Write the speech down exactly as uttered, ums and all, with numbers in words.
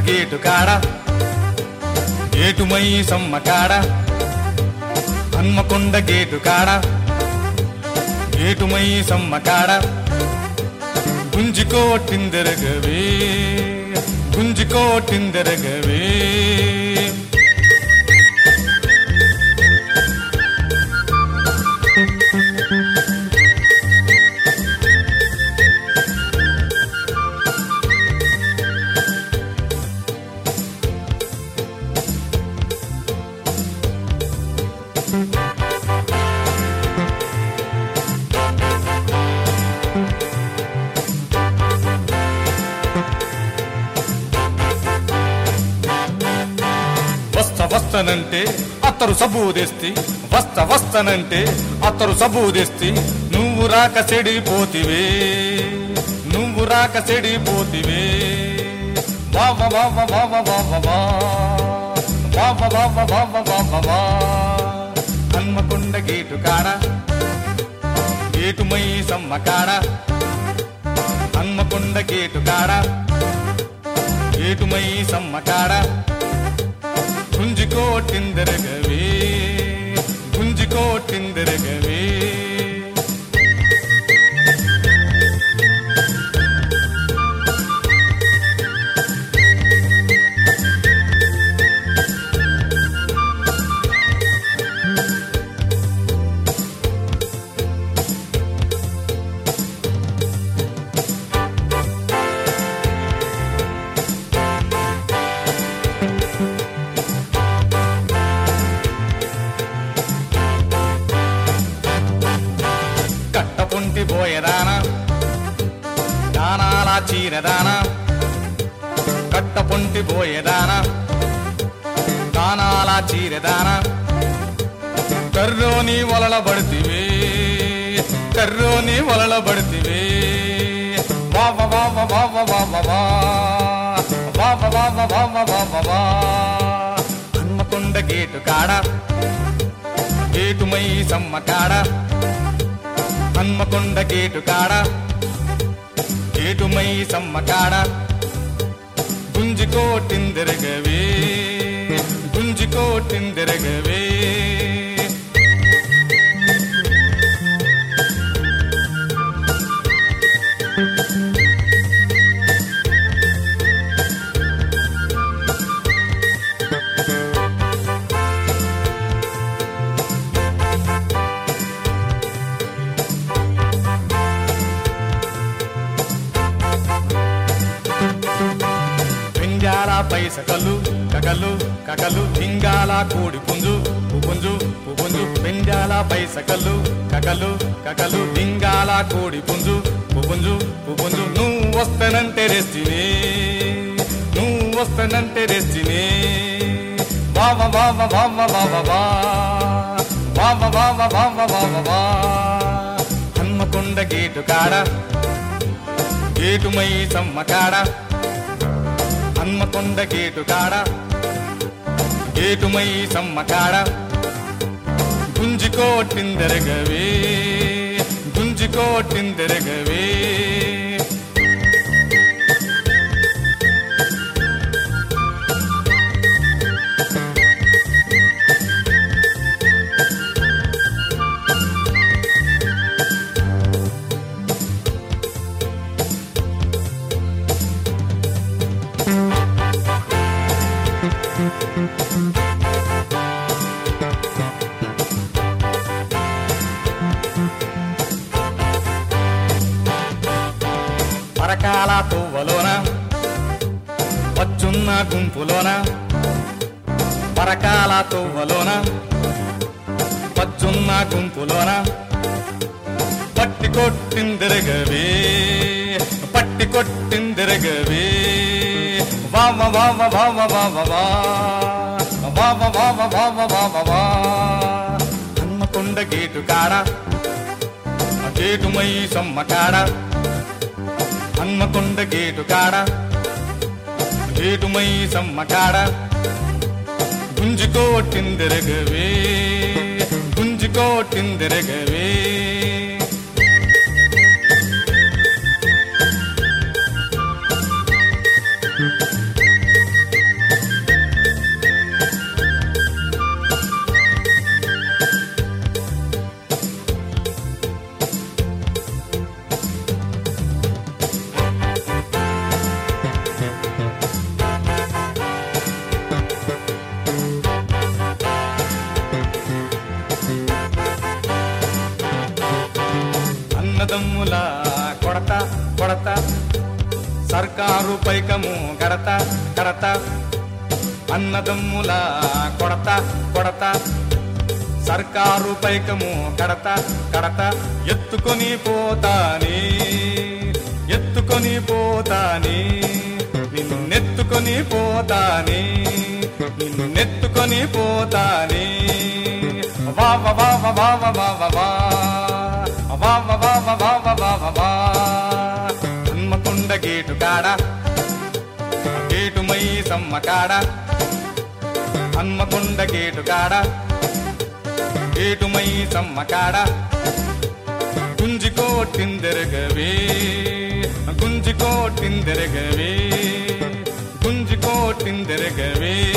gate కాడ గేటుమై సమ్మ కాడ హన్మకొండ గేటు కాడ గేటుమై సమ్మ కాడ గుంజికోటిందెరగవే గుంజికోటిందెరగవే వస్త వస్తనంటే అత్తరు సబూదెస్తి వస్త వస్తనంటే అత్తరు సబూదెస్తి నువ్వు రాక చెడిపోతివే నువ్వు రాక చెడిపోతివే వావ వావ వావ వావ వావ వావ వావ వావ వా హన్మకొండ గేటు కాడ గేటుమై సమ్మ కాడ హన్మకొండ గేటు కాడ గేటుమై సమ్మ కాడ గుంజికోటిందెరగవే గుంజికోటిందెరగవే కట్టపుంటి బోయదాన దానాల చీరదాన కట్టపుంటి బోయదాన దానాల చీరదాన కర్రోని వలలబడితివే కర్రోని వలలబడితివే వావ వావ వావ వావ వా వావ వావ వావ వావ వా హన్మకొండ గేటు కాడ గేటుమై సమ్మ కాడ హన్మకొండ గేటు కాడ గేటుమై సమ్మ కాడ గుంజికోటిందెరగవే గుంజికోటిందెరగవే పింగాల పైసకలు కకలు కకలు పింగాల కోడి పుంజు పుంజు పుంజు పింగాల పైసకలు కకలు కకలు పింగాల కోడి పుంజు పుంజు పుంజు నువ్వు వస్తానంటే రెస్టినే నువ్వు వస్తానంటే రెస్టినే వావ వావ వావ వావ వా వావ వావ వావ వావ వా హన్మకొండ గేటు కాడ గేటుమై సమ్మ కాడ హన్మకొండ గేటు కాడ గేటుమై సమ్మ కాడ గుంజికోటిందెరగవే గుంజికోటిందెరగవే పరకాల తువ్వలోన వచ్చున్న గుంపులోన పరకాల తువ్వలోన వచ్చున్న గుంపులోన పట్టి కొట్టిందెరగవే పట్టి కొట్టిందెరగవే వావ వావ వావ వావ వా వావ వావ వావ వావ వా హన్మకొండ గేటు కాడ గేటుమై సమ్మ కాడ హన్మకొండ గేటు కాడ గేటుమై సమ్మ కాడ గుంజికోటిందెరగవే గుంజికోటిందెరగవే అన్నదమ్ముల కొడత కొడత సర్కారు పైకము గడత గడత అన్నదమ్ముల కొడత కొడత సర్కారు పైకము కడత కడత ఎత్తుకొని పోతాని ఎత్తుకొని పోతాని నిన్నెత్తుకొని పోతాని నిన్నెత్తుకొని పోతాని వావ వావ వావ వావ వా వావ వావ వావ వావ వా హన్మకొండ గేటు కాడ గేటు మైసమ్మ కాడ హన్మకొండ గేటు కాడ గేటు మైసమ్మ కాడ గుంజి కోటిందెరగవే గుంజి కోటిందెరగవే గుంజి కోటిందెరగవే